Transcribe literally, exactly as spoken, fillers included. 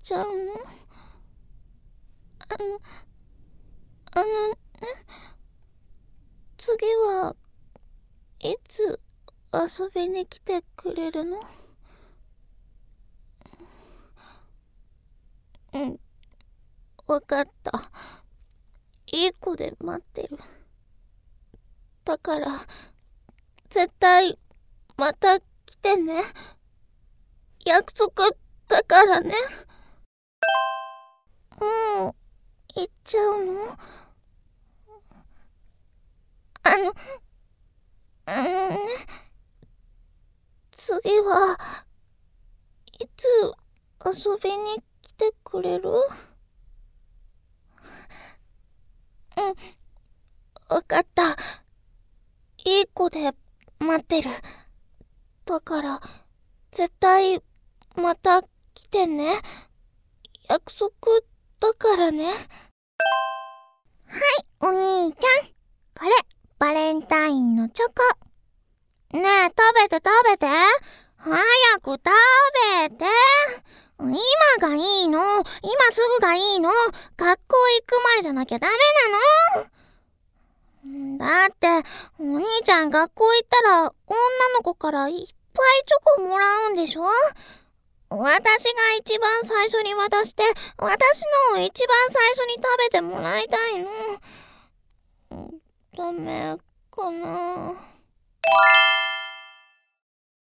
ちゃうの？あの、あのね、次はいつ遊びに来てくれるの？うん、わかった。いい子で待ってる。だから、絶対、また来てね。約束だからね。もう、行っちゃうの？あの、あのね、次はいつ遊びに来てくれる？うん、わかった。いい子で待ってる。だから、絶対また来てね。約束だからね。はい、お兄ちゃん。これ、バレンタインのチョコ。ねえ、食べて食べて。早く食べて。今がいいの。今すぐがいいの。学校行く前じゃなきゃダメなの。だって、お兄ちゃん学校行ったら女の子からいっぱいチョコもらうんでしょ？私が一番最初に渡して、私のを一番最初に食べてもらいたいの。ダメかな。